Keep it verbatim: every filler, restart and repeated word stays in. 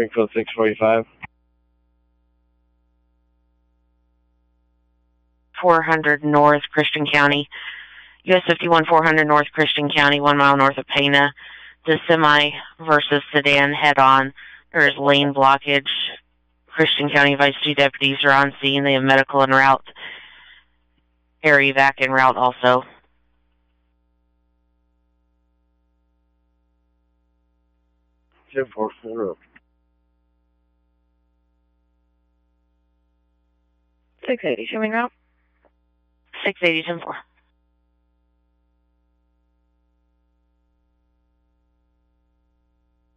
Springfield six forty-five. four hundred North Christian County. U S fifty-one four hundred North Christian County, one mile north of Pana. The semi versus sedan head-on. There is lane blockage. Christian County Vice two deputies are on scene. They have medical en route. Air evac en route also. ten four four. six eighty, showing route. six eighty, ten four.